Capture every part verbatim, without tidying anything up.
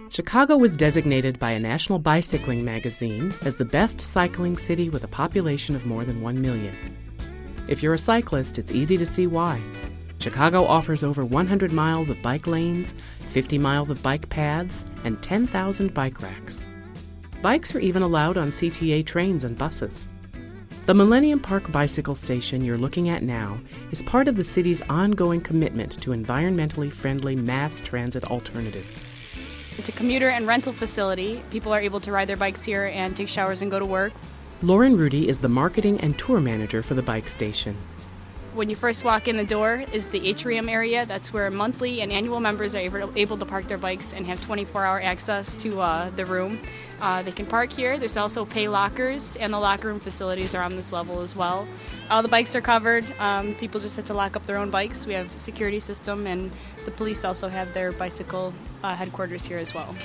Chicago was designated by a national bicycling magazine as the best cycling city with a population of more than one million. If you're a cyclist, it's easy to see why. Chicago offers over one hundred miles of bike lanes, fifty miles of bike paths, and ten thousand bike racks. Bikes are even allowed on C T A trains and buses. The Millennium Park Bicycle Station you're looking at now is part of the city's ongoing commitment to environmentally friendly mass transit alternatives. It's a commuter and rental facility. People are able to ride their bikes here and take showers and go to work. Lauren Rudy is the marketing and tour manager for the bike station. When you first walk in the door is the atrium area. That's where monthly and annual members are able, able to park their bikes and have twenty-four hour access to uh, the room. Uh, they can park here. There's also pay lockers, and the locker room facilities are on this level as well. All the bikes are covered. Um, people just have to lock up their own bikes. We have a security system, and the police also have their bicycle uh, headquarters here as well.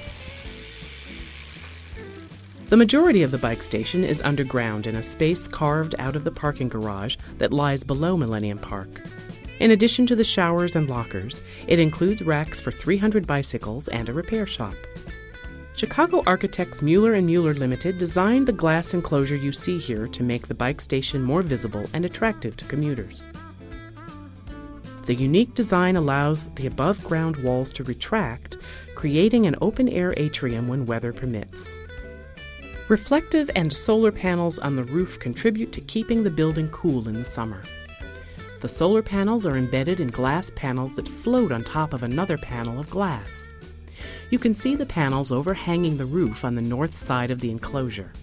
The majority of the bike station is underground in a space carved out of the parking garage that lies below Millennium Park. In addition to the showers and lockers, it includes racks for three hundred bicycles and a repair shop. Chicago architects Mueller and Mueller Limited designed the glass enclosure you see here to make the bike station more visible and attractive to commuters. The unique design allows the above-ground walls to retract, creating an open-air atrium when weather permits. Reflective and solar panels on the roof contribute to keeping the building cool in the summer. The solar panels are embedded in glass panels that float on top of another panel of glass. You can see the panels overhanging the roof on the north side of the enclosure.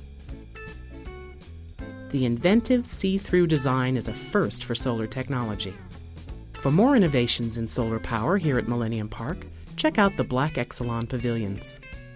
The inventive see-through design is a first for solar technology. For more innovations in solar power here at Millennium Park, check out the Black Exelon pavilions.